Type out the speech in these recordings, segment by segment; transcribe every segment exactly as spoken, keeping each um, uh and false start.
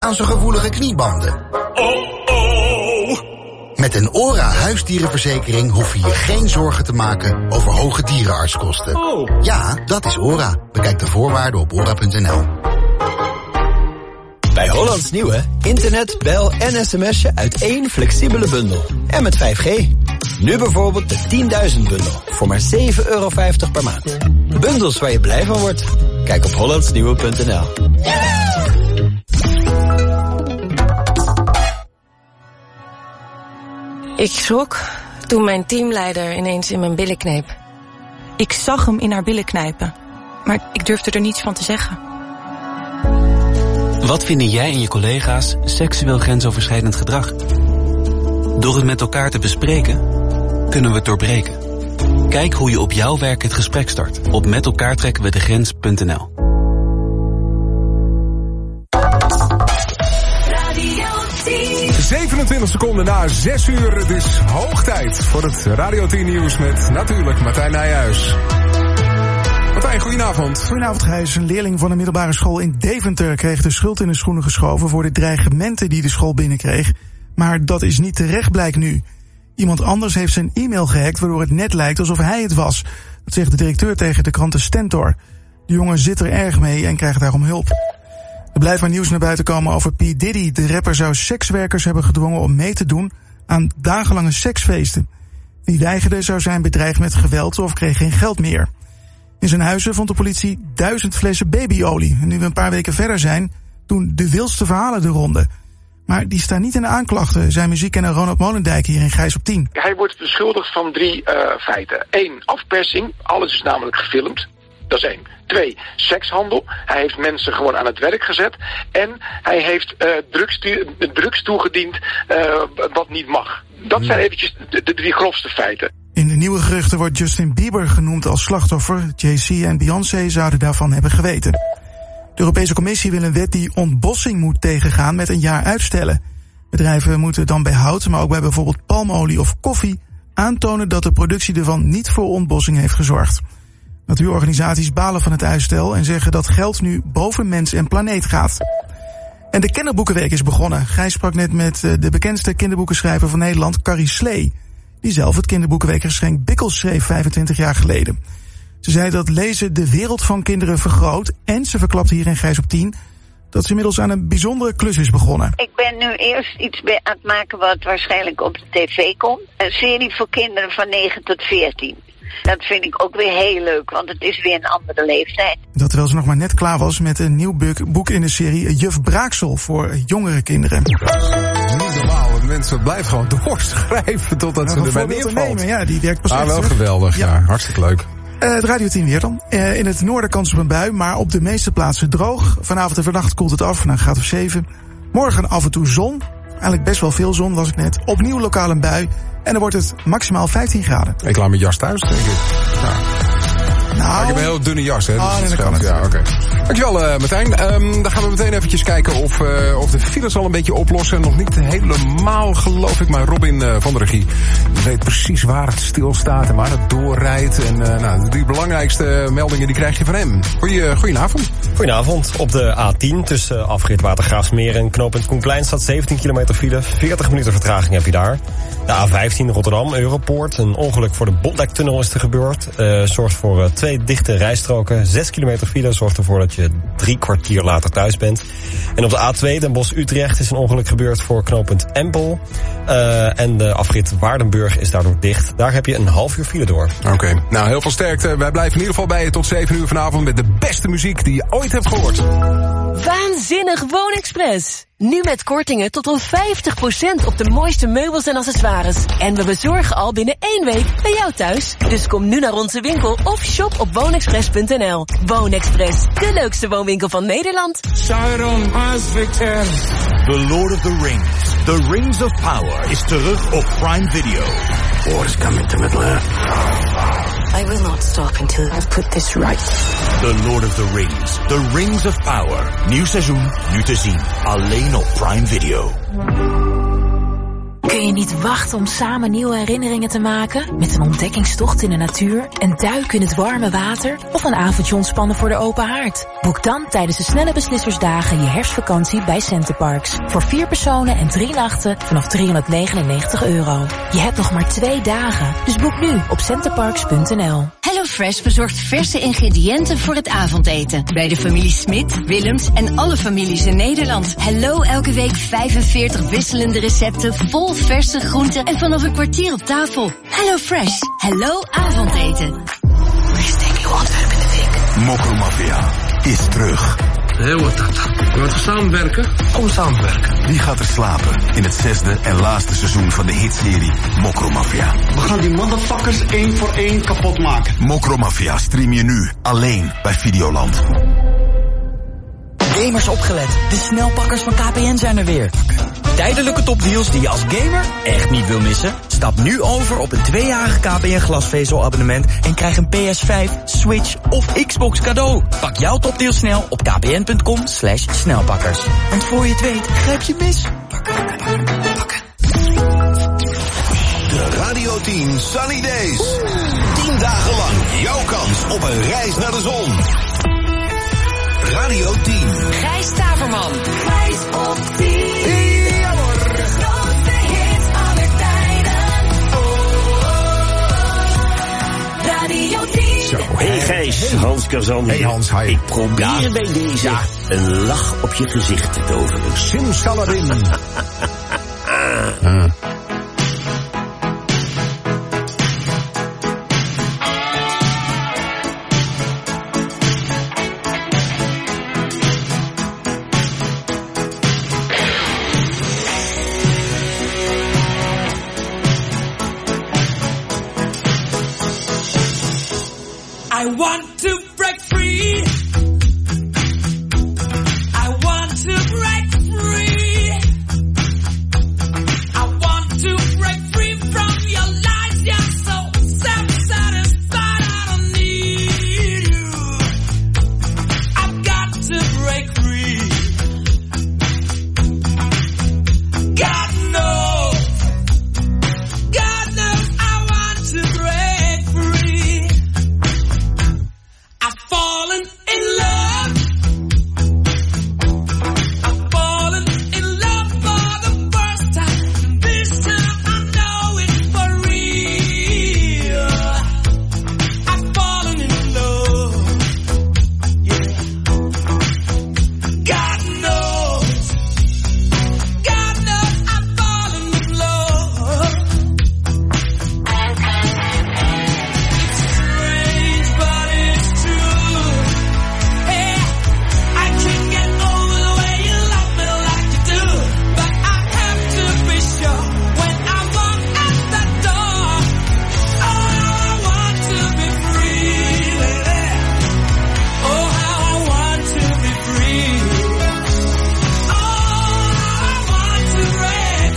aan zijn gevoelige kniebanden. Met een ORA huisdierenverzekering hoef je je geen zorgen te maken over hoge dierenartskosten. Ja, dat is ORA. Bekijk de voorwaarden op ora punt n l. Bij Hollands Nieuwe, internet, bel en sms'je uit één flexibele bundel. En met vijf G. Nu bijvoorbeeld de tienduizend bundel voor maar zeven euro vijftig per maand. Bundels waar je blij van wordt? Kijk op hollandsnieuwe punt n l. Ik schrok toen mijn teamleider ineens in mijn billen kneep. Ik zag hem in haar billen knijpen, maar ik durfde er niets van te zeggen. Wat vinden jij en je collega's seksueel grensoverschrijdend gedrag? Door het met elkaar te bespreken, kunnen we het doorbreken. Kijk hoe je op jouw werk het gesprek start op met elkaar trekken we de grens punt n l. zevenentwintig seconden na zes uur. Het is hoog tijd voor het Radio tien Nieuws met natuurlijk Martijn Nijhuis. Martijn, goedenavond. Goedenavond, Gijs. Een leerling van een middelbare school in Deventer kreeg de schuld in de schoenen geschoven voor de dreigementen die de school binnenkreeg. Maar dat is niet terecht, blijkt nu. Iemand anders heeft zijn e-mail gehackt, waardoor het net lijkt alsof hij het was. Dat zegt de directeur tegen de krant de Stentor. De jongen zit er erg mee en krijgt daarom hulp. Er blijft maar nieuws naar buiten komen over P. Diddy. De rapper zou sekswerkers hebben gedwongen om mee te doen aan dagenlange seksfeesten. Wie weigerde zou zijn bedreigd met geweld of kreeg geen geld meer. In zijn huizen vond de politie duizend flessen babyolie. En nu we een paar weken verder zijn, doen de wildste verhalen de ronde. Maar die staan niet in de aanklachten, zei muziekkenner Ronald Molendijk hier in Gijs op tien. Hij wordt beschuldigd van drie uh, feiten. Eén, afpersing. Alles is namelijk gefilmd. Dat is één. Twee, sekshandel. Hij heeft mensen gewoon aan het werk gezet. En hij heeft uh, drugs, drugs toegediend uh, wat niet mag. Dat zijn eventjes de, de drie grofste feiten. In de nieuwe geruchten wordt Justin Bieber genoemd als slachtoffer. Jay-Z en Beyoncé zouden daarvan hebben geweten. De Europese Commissie wil een wet die ontbossing moet tegengaan met een jaar uitstellen. Bedrijven moeten dan bij hout, maar ook bij bijvoorbeeld palmolie of koffie aantonen dat de productie ervan niet voor ontbossing heeft gezorgd. Natuurorganisaties balen van het uitstel en zeggen dat geld nu boven mens en planeet gaat. En de kinderboekenweek is begonnen. Gijs sprak net met de bekendste kinderboekenschrijver van Nederland, Carrie Slee, die zelf het kinderboekenweekgeschenk Bikkels schreef vijfentwintig jaar geleden. Ze zei dat lezen de wereld van kinderen vergroot en ze verklapt hier in Gijs op tien dat ze inmiddels aan een bijzondere klus is begonnen. Ik ben nu eerst iets aan het maken wat waarschijnlijk op de tv komt. Een serie voor kinderen van negen tot veertien. Dat vind ik ook weer heel leuk, want het is weer een andere leeftijd. Dat terwijl ze nog maar net klaar was met een nieuw boek in de serie Juf Braaksel voor jongere kinderen. Niet normaal, mensen blijven gewoon doorschrijven totdat ja, ze erbij neervalt. Ja, die werkt pas. Ah, wel geweldig, ja. ja. Hartstikke leuk. Uh, het Radio tien weer dan. Uh, in het noorden kans op een bui, maar op de meeste plaatsen droog. Vanavond en vannacht koelt het af naar een graad of zeven. Morgen af en toe zon. Eigenlijk best wel veel zon, was ik net. Opnieuw lokaal een bui. En dan wordt het maximaal vijftien graden. Ik laat mijn jas thuis, denk ik. Ja. Nou, maar ik heb een heel dunne jas, hè. Dus oh, nee, dat kan het. Ja, oké. Okay. Dankjewel, uh, Martijn. Um, dan gaan we meteen eventjes kijken of, uh, of de files al een beetje oplossen. Nog niet helemaal, geloof ik. Maar Robin uh, van de regie weet precies waar het stilstaat en waar het doorrijdt. En uh, nou, die belangrijkste meldingen die krijg je van hem. Goeie, goedenavond. Goedenavond. Op de A tien tussen afrit Watergraafsmeer en knooppunt Koenplein staat zeventien kilometer file. veertig minuten vertraging heb je daar. De A vijftien Rotterdam, Europoort. Een ongeluk voor de Botlektunnel is er gebeurd. Uh, zorgt voor uh, twee dichte rijstroken. zes kilometer file zorgt ervoor dat je drie kwartier later thuis bent. En op de A twee Den Bosch-Utrecht is een ongeluk gebeurd voor knooppunt Empel. Uh, en de afrit Waardenburg is daardoor dicht. Daar heb je een half uur file door. Oké, okay. Nou heel veel sterkte. Wij blijven in ieder geval bij je tot zeven uur vanavond met de beste muziek die je ooit hebt gehoord. Waanzinnig WoonExpress! Nu met kortingen tot wel vijftig procent op de mooiste meubels en accessoires. En we bezorgen al binnen één week bij jou thuis. Dus kom nu naar onze winkel of shop op woonexpress punt n l. WoonExpress, de leukste woonwinkel van Nederland. Sauron has returned. The Lord of the Rings, The Rings of Power, is terug op Prime Video. War is coming to Middle-earth. I will not stop until I've put this right. The Lord of the Rings, The Rings of Power. Nieuw seizoen, nu te zien. Alleen op Prime Video. Kun je niet wachten om samen nieuwe herinneringen te maken? Met een ontdekkingstocht in de natuur, een duik in het warme water of een avondje ontspannen voor de open haard? Boek dan tijdens de Snelle Beslissersdagen je herfstvakantie bij Centerparks. Voor vier personen en drie nachten vanaf driehonderdnegenennegentig euro. Je hebt nog maar twee dagen, dus boek nu op centerparks punt n l. HelloFresh bezorgt verse ingrediënten voor het avondeten. Bij de familie Smit, Willems en alle families in Nederland. Hello elke week vijfenveertig wisselende recepten vol verse groenten en vanaf een kwartier op tafel. HelloFresh. Hello avondeten. Steek uw Antwerpen in de fik. Mokromafia is terug. Heel wat dat. Laten we samenwerken? Kom samenwerken. Wie gaat er slapen in het zesde en laatste seizoen van de hitserie Mokromafia? We gaan die motherfuckers één voor één kapot maken. Mokromafia stream je nu alleen bij Videoland. Gamers opgelet. De snelpakkers van K P N zijn er weer. Tijdelijke topdeals die je als gamer echt niet wil missen? Stap nu over op een tweejarig K P N glasvezelabonnement en krijg een P S vijf, Switch of Xbox cadeau. Pak jouw topdeal snel op kpn.com slash snelpakkers. Want voor je het weet, grijp je mis. De Radio tien Sunny Days. tien dagen lang jouw kans op een reis naar de zon. Radio tien. Gijs Staverman. Gijs op tien. Ja hoor. De grootste hits aller tijden. Radio tien. Zo, hey Gijs, Hans Kazan. Hey Hans, hi. Ik probeer ja. bij deze ja. een lach op je gezicht te toveren. Simsalabim. uh. I want to break free. I want to break free. I want to break free from your lies. You're so self-satisfied. I don't need you. I've got to break free. God knows. God knows I want to break free. I've fallen in love. I've fallen in love for the first time. This time I know it's for real. I've fallen in love. Yeah. God knows. God knows I've fallen in love. It's strange, but it's true. Hey, I can't get over the way you love me like you do. But I have to be sure when I walk out that door. Oh, how I want to be free, lady. Oh, how I want to be free. Oh, how I want to break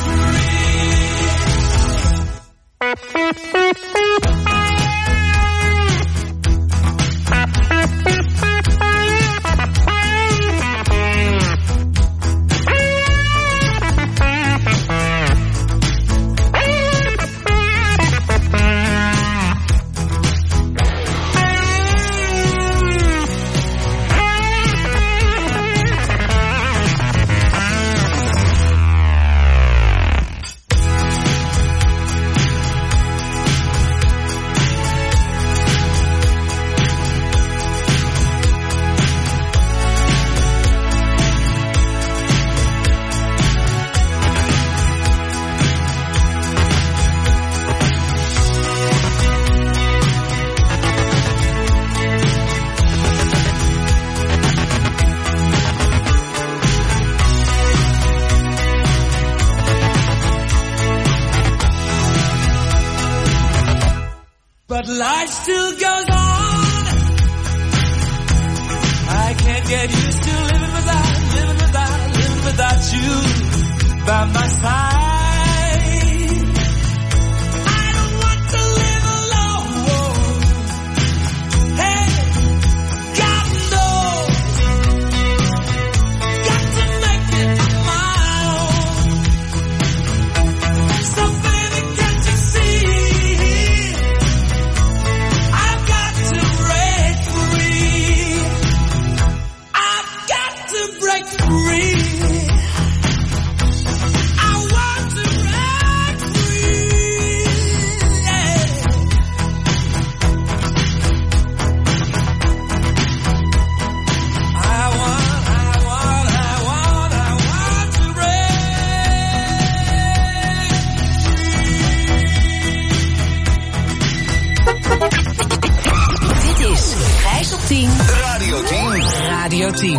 But life still goes on. I can't get used to living without, living without, living without you by my side. I don't want to live alone. Hey, God knows. Got to make it on my own. zestien.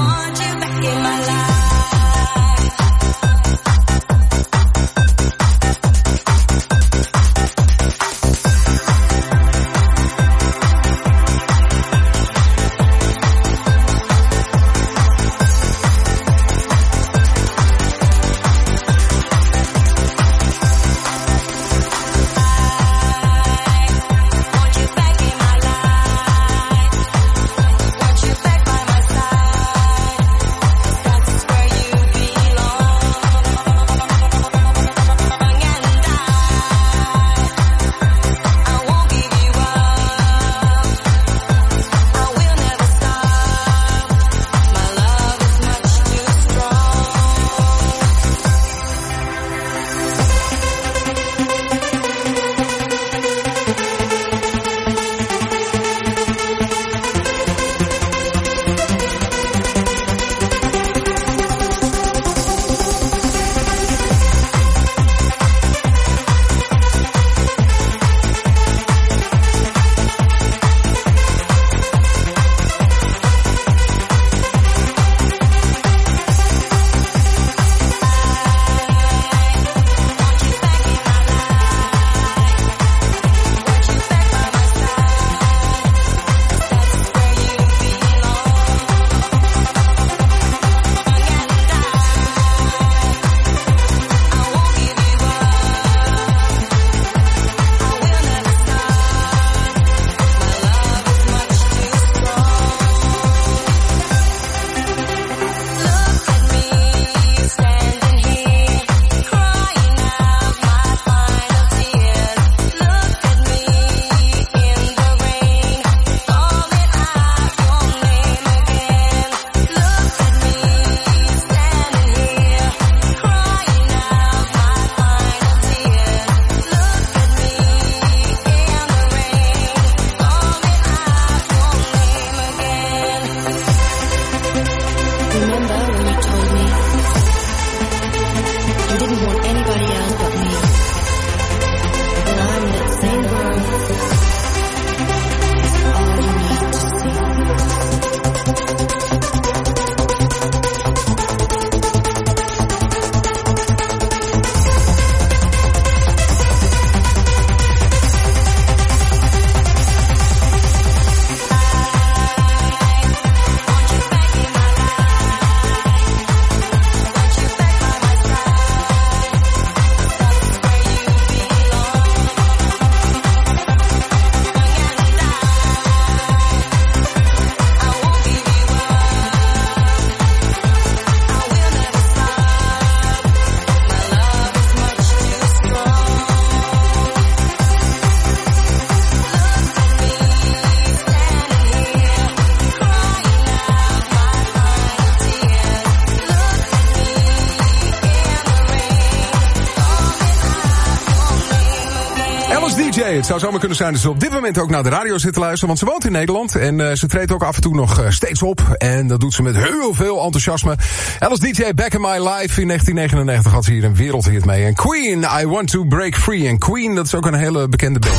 Het zou zomaar kunnen zijn dat ze op dit moment ook naar de radio zit te luisteren, want ze woont in Nederland en uh, ze treedt ook af en toe nog uh, steeds op. En dat doet ze met heel veel enthousiasme. Alice D J, Back in My Life. In negentien negenennegentig had ze hier een wereldhit mee. En Queen, I Want to Break Free. En Queen, dat is ook een hele bekende band.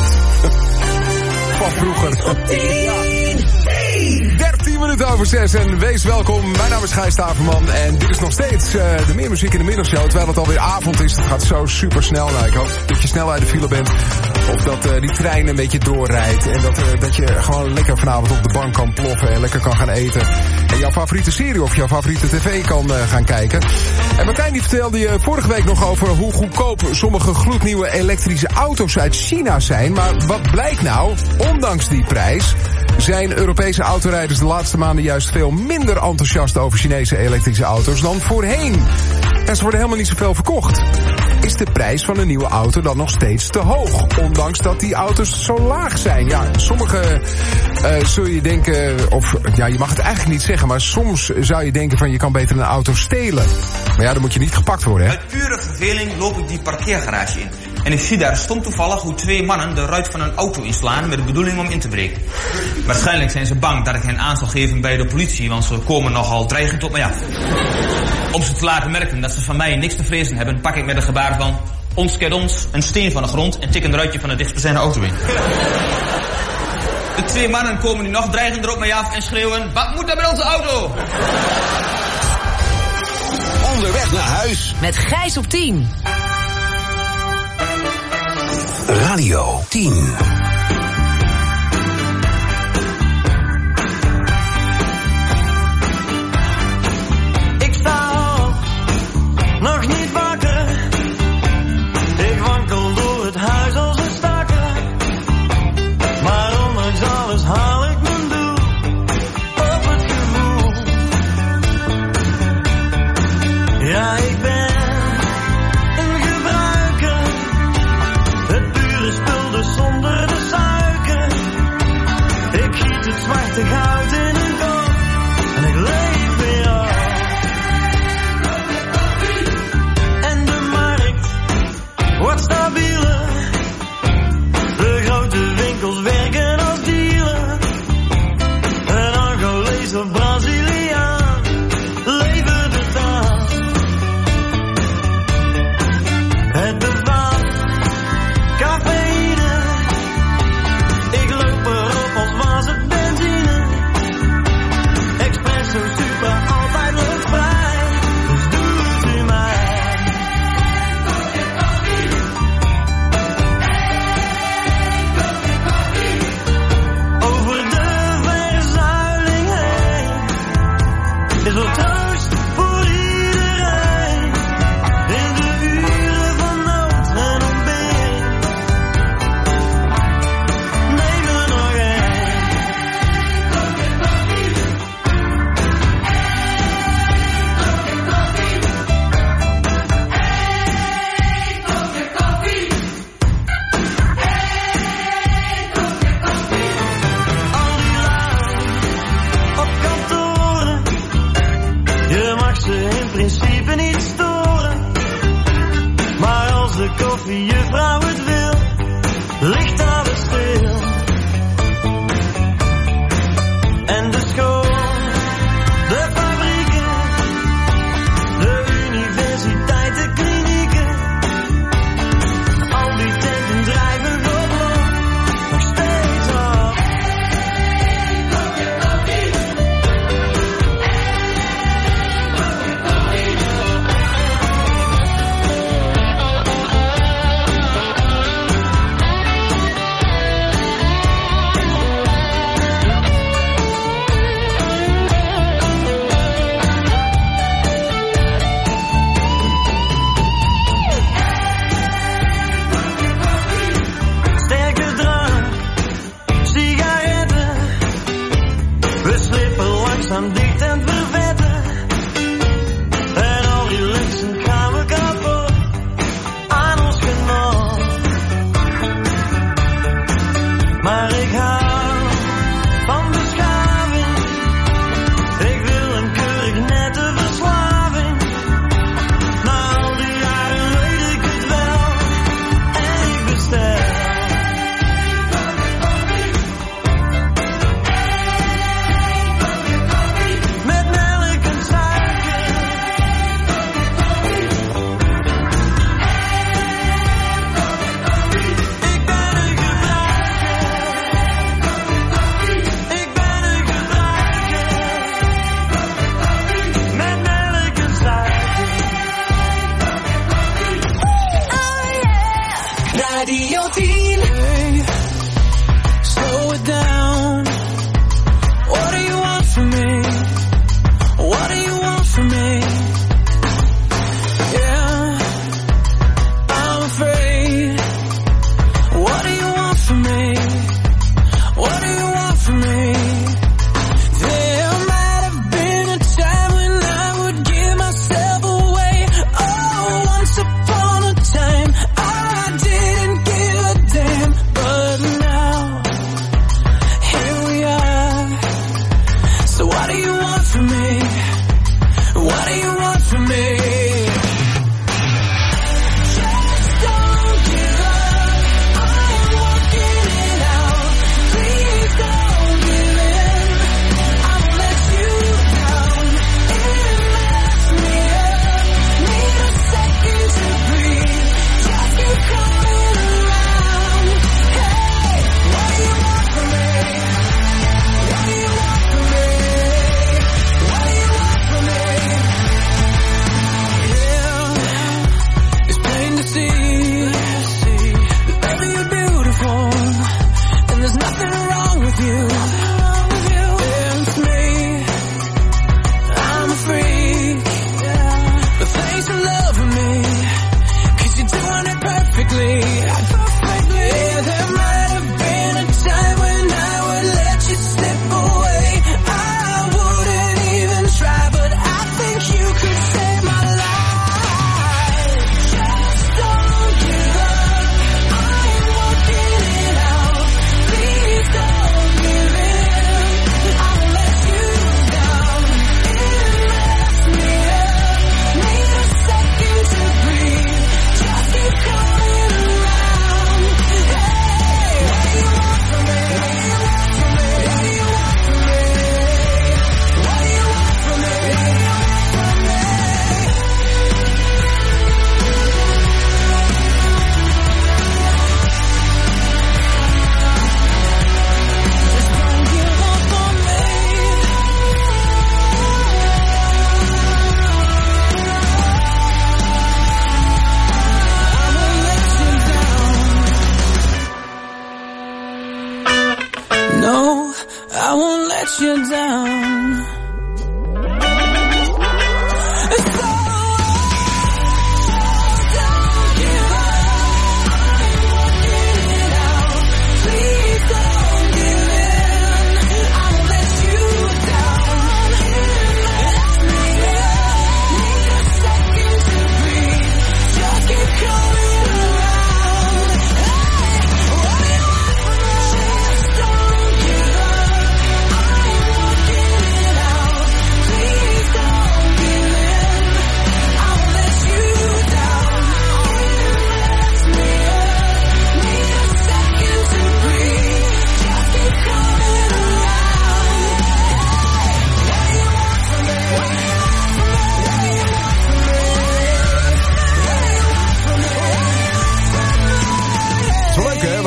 Van vroeger. dertien minuten over zes en wees welkom. Mijn naam is Gijs Staverman en dit is nog steeds uh, de Meer Muziek in de Middagshow. Terwijl het alweer avond is, het gaat zo super snel. Nou, ik hoop dat je snel uit de file bent. Of dat uh, die trein een beetje doorrijdt. En dat, uh, dat je gewoon lekker vanavond op de bank kan ploffen en lekker kan gaan eten. En jouw favoriete serie of jouw favoriete tv kan uh, gaan kijken. En Martijn die vertelde je vorige week nog over hoe goedkoop sommige gloednieuwe elektrische auto's uit China zijn. Maar wat blijkt nou? Ondanks die prijs zijn Europese autorijders de laatste maanden juist veel minder enthousiast over Chinese elektrische auto's dan voorheen. En ze worden helemaal niet zoveel verkocht. Is de prijs van een nieuwe auto dan nog steeds te hoog? Ondanks dat die auto's zo laag zijn. Ja, sommige uh, zul je denken, of ja, je mag het eigenlijk niet zeggen, maar soms zou je denken van je kan beter een auto stelen. Maar ja, dan moet je niet gepakt worden, hè? Uit pure verveling loop ik die parkeergarage in. En ik zie daar stom toevallig hoe twee mannen de ruit van een auto inslaan met de bedoeling om in te breken. Waarschijnlijk zijn ze bang dat ik hen aan zal geven bij de politie, want ze komen nogal dreigend op mij af. Om ze te laten merken dat ze van mij niks te vrezen hebben, pak ik met een gebaar van ons kent ons een steen van de grond en tik een ruitje van de dichtstbijzijnde auto in. De twee mannen komen nu nog dreigender op mij af en schreeuwen... Wat moet er met onze auto? Onderweg naar huis. Met Gijs op tien. Radio tien. Ik sta op, nog niet wakker. Ik wankel door het huis als een stakker. Maar ondanks alles haal ik mijn doel op het gevoel. Ja, ik ben een gebruiker. Het pure spul dus zonder de suiker. Ik giet het zwarte goud in een kop en ik leef weer op. En de markt wordt stabieler. De grote winkels werken als dealer. Een Angolees of Braziliaan levert het aan. Het bevat cafeïne. Ik loop erop als was het benzine. Espresso super, altijd loopt vrij. Dus doe het u mij. Over de verzuiling heen is er troost voor iedereen. In de uren van nood en ontbering. Neem er nog één. Al die lui op kantoren, je mag ze in principe niet storen. Maar als de koffiejuffrouw het wil, ligt alles stil. En de school, de fabrieken, de universiteit, de klinieken. Al die tenten drijven godloos, nog steeds op.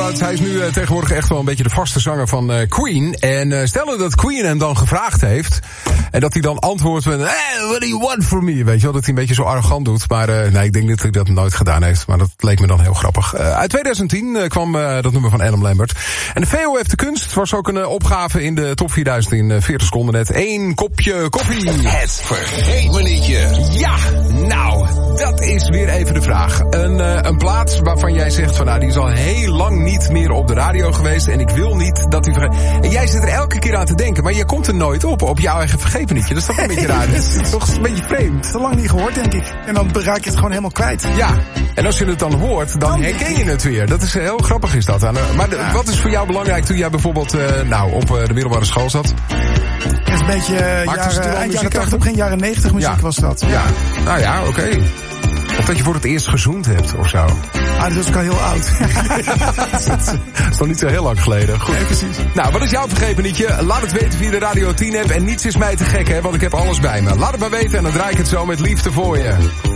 Oud. Hij is nu uh, tegenwoordig echt wel een beetje de vaste zanger van uh, Queen. En uh, stel dat Queen hem dan gevraagd heeft. En dat hij dan antwoordt met, hey, what do you want from me? Weet je wel, dat hij een beetje zo arrogant doet. Maar uh, nee, ik denk niet dat hij dat nooit gedaan heeft. Maar dat leek me dan heel grappig. Uh, uit twintig tien uh, kwam uh, dat nummer van Adam Lambert. En de V O F de Kunst was ook een uh, opgave in de top vierduizend in uh, veertig seconden net. Eén kopje koffie. Het vergeetmenietje. Ja, nou, dat is weer even de vraag. Een, uh, een plaats waarvan jij zegt van, nou, die is al heel lang niet meer op de radio geweest. En ik wil niet dat die vergeet. En jij zit er elke keer aan te denken, maar je komt er nooit op, op jouw eigen vergeetmenietje. Dat is toch een beetje raar. Dat is toch een beetje vreemd. Te lang niet gehoord, denk ik. En dan raak je het gewoon helemaal kwijt. Ja, en als je het dan hoort, dan herken je het weer. Dat is heel grappig, is dat. Maar de, wat is voor jou belangrijk toen jij bijvoorbeeld uh, nou, op uh, de middelbare school zat? Het is een beetje uh, jaren, eind jaren tachtig, begin jaren negentig muziek ja. was dat. Ja, nou ja, oké. Okay. Of dat je voor het eerst gezoend hebt, of zo. Ah, dat is ook al heel oud. Dat is nog niet zo heel lang geleden. Goed. Nee, precies. Nou, wat is jouw vergeetmenietje? Laat het weten via de Radio tien app. En niets is mij te gek, hè, want ik heb alles bij me. Laat het maar weten en dan draai ik het zo met liefde voor je.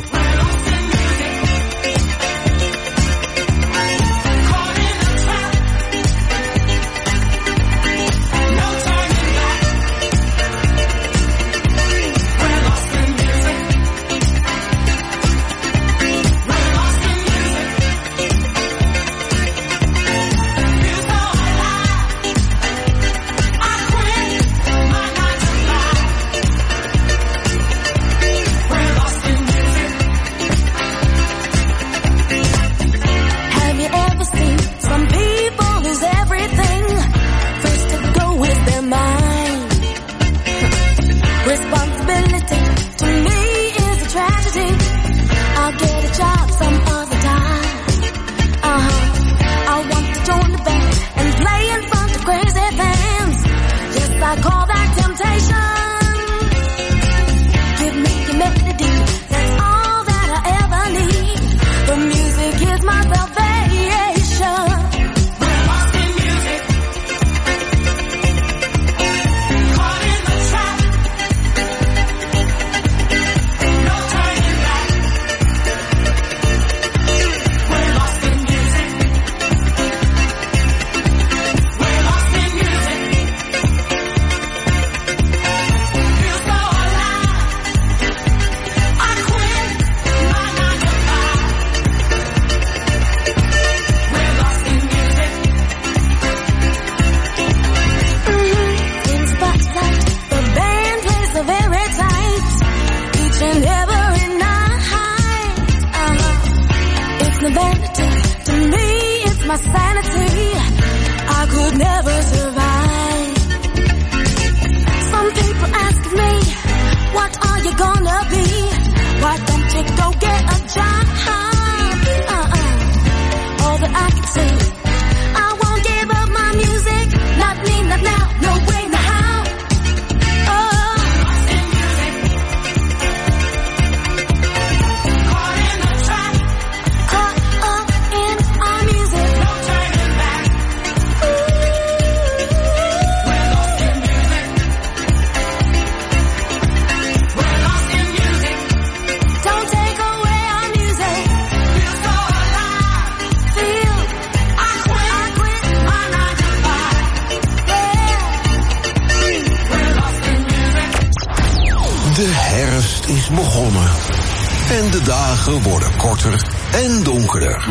Worden korter en donkerder.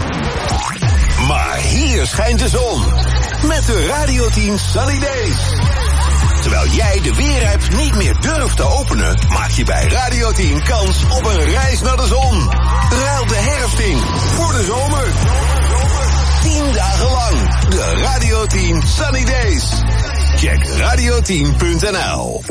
Maar hier schijnt de zon. Met de Radio tien Sunny Days. Terwijl jij de weerapp niet meer durft te openen, maak je bij Radio tien kans op een reis naar de zon. Ruil de herfst in voor de zomer. Tien dagen lang de Radio tien Sunny Days. Check radio tien punt n l.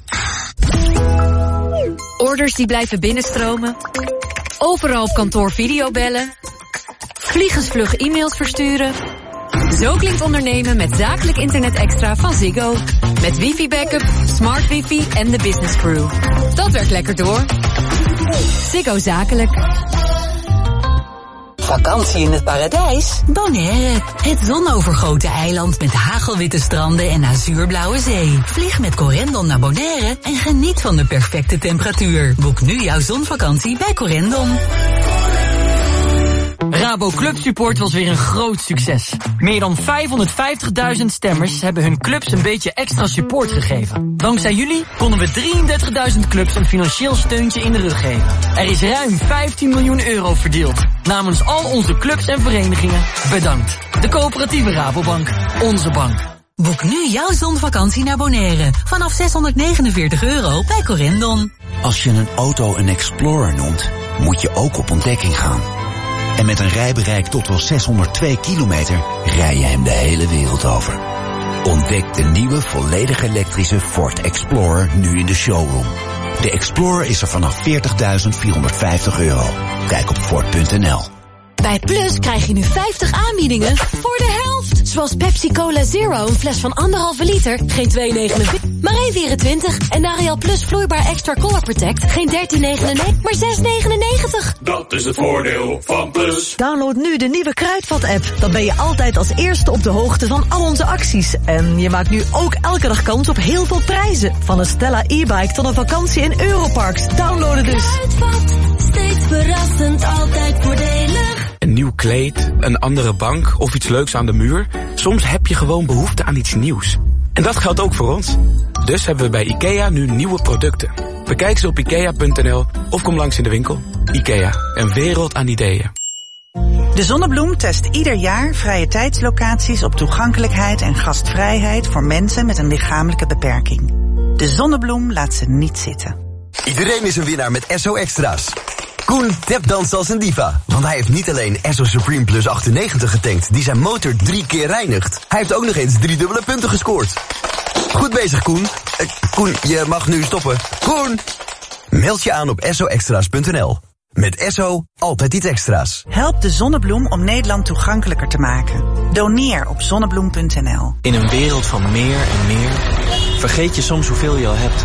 Orders die blijven binnenstromen. Overal op kantoor videobellen. Vliegensvlug e-mails versturen. Zo klinkt ondernemen met zakelijk internet extra van Ziggo. Met wifi-backup, smart wifi en de business crew. Dat werkt lekker door. Ziggo Zakelijk. Vakantie in het paradijs? Bonaire. Het zonovergoten eiland met hagelwitte stranden en azuurblauwe zee. Vlieg met Corendon naar Bonaire en geniet van de perfecte temperatuur. Boek nu jouw zonvakantie bij Corendon. Rabo Club Support was weer een groot succes. Meer dan vijfhonderdvijftigduizend stemmers hebben hun clubs een beetje extra support gegeven. Dankzij jullie konden we drieëndertigduizend clubs een financieel steuntje in de rug geven. Er is ruim vijftien miljoen euro verdeeld. Namens al onze clubs en verenigingen, bedankt. De coöperatieve Rabobank, onze bank. Boek nu jouw zonvakantie naar Bonaire. Vanaf zeshonderdnegenenveertig euro bij Corendon. Als je een auto een Explorer noemt, moet je ook op ontdekking gaan. En met een rijbereik tot wel zeshonderdtwee kilometer rij je hem de hele wereld over. Ontdek de nieuwe volledig elektrische Ford Explorer nu in de showroom. De Explorer is er vanaf veertigduizend vierhonderdvijftig euro. Kijk op Ford punt n l. Bij Plus krijg je nu vijftig aanbiedingen voor de helft. Zoals Pepsi Cola Zero, een fles van anderhalve liter, geen twee negenenveertig, maar één vierentwintig. En Ariel Plus vloeibaar extra Color Protect, geen dertien negenennegentig, maar zes negenennegentig. Dat is het voordeel van Plus. Download nu de nieuwe Kruidvat-app. Dan ben je altijd als eerste op de hoogte van al onze acties. En je maakt nu ook elke dag kans op heel veel prijzen. Van een Stella e-bike tot een vakantie in Europarks. Downloaden dus. Kruidvat, steeds verrassend, altijd voordelig. Een nieuw kleed, een andere bank of iets leuks aan de muur. Soms heb je gewoon behoefte aan iets nieuws. En dat geldt ook voor ons. Dus hebben we bij IKEA nu nieuwe producten. Bekijk ze op ikea punt n l of kom langs in de winkel. IKEA, een wereld aan ideeën. De Zonnebloem test ieder jaar vrije tijdslocaties op toegankelijkheid en gastvrijheid voor mensen met een lichamelijke beperking. De Zonnebloem laat ze niet zitten. Iedereen is een winnaar met Esso Extra's. Koen tapdanst als een diva, want hij heeft niet alleen Esso Supreme Plus achtennegentig getankt die zijn motor drie keer reinigt. Hij heeft ook nog eens drie dubbele punten gescoord. Goed bezig, Koen. Uh, Koen, je mag nu stoppen. Koen! Meld je aan op esso extra's punt n l. Met Esso altijd iets extra's. Help de Zonnebloem om Nederland toegankelijker te maken. Doneer op zonnebloem punt n l. In een wereld van meer en meer vergeet je soms hoeveel je al hebt.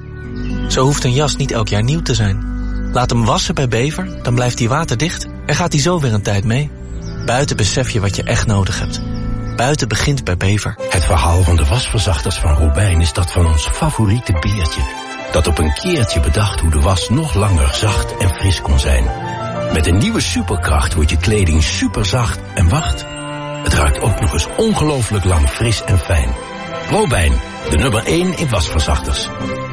Zo hoeft een jas niet elk jaar nieuw te zijn. Laat hem wassen bij Bever, dan blijft hij waterdicht en gaat hij zo weer een tijd mee. Buiten besef je wat je echt nodig hebt. Buiten begint bij Bever. Het verhaal van de wasverzachters van Robijn is dat van ons favoriete beertje. Dat op een keertje bedacht hoe de was nog langer zacht en fris kon zijn. Met een nieuwe superkracht wordt je kleding superzacht en wacht. Het ruikt ook nog eens ongelooflijk lang fris en fijn. Robijn, de nummer één in wasverzachters.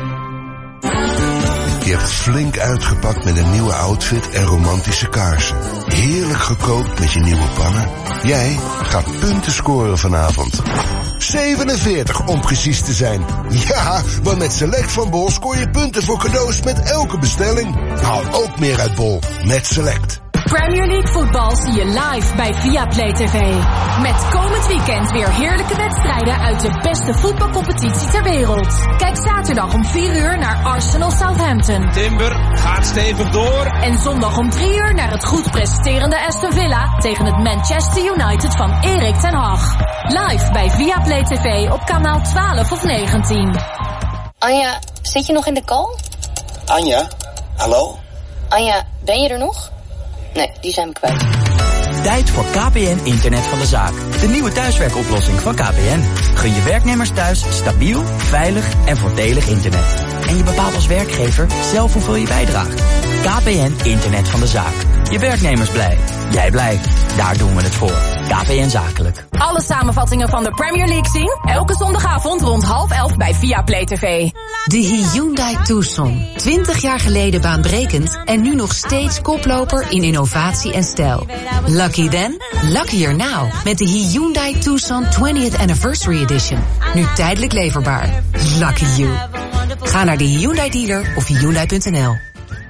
Je hebt flink uitgepakt met een nieuwe outfit en romantische kaarsen. Heerlijk gekookt met je nieuwe pannen. Jij gaat punten scoren vanavond. zevenenveertig om precies te zijn. Ja, want met Select van Bol scoor je punten voor cadeaus met elke bestelling. Haal ook meer uit Bol met Select. Premier League voetbal zie je live bij Viaplay T V. Met komend weekend weer heerlijke wedstrijden uit de beste voetbalcompetitie ter wereld. Kijk zaterdag om vier uur naar Arsenal Southampton. Timber gaat stevig door. En zondag om drie uur naar het goed presterende Aston Villa tegen het Manchester United van Erik ten Hag. Live bij Viaplay T V op kanaal twaalf of negentien. Anja, zit je nog in de call? Anja, hallo? Anja, ben je er nog? Nee, die zijn we kwijt. Tijd voor K P N Internet van de Zaak. De nieuwe thuiswerkoplossing van K P N. Gun je werknemers thuis stabiel, veilig en voordelig internet. En je bepaalt als werkgever zelf hoeveel je bijdraagt. K P N Internet van de Zaak. Je werknemers blij. Jij blij. Daar doen we het voor. K P N Zakelijk. Alle samenvattingen van de Premier League zien elke zondagavond rond half elf bij Viaplay T V. De Hyundai Tucson. twintig jaar geleden baanbrekend en nu nog steeds koploper in innovatie en stijl. Lucky then, luckier now. Met de Hyundai Tucson twentieth Anniversary Edition. Nu tijdelijk leverbaar. Lucky you. Ga naar de Hyundai dealer of hyundai punt n l.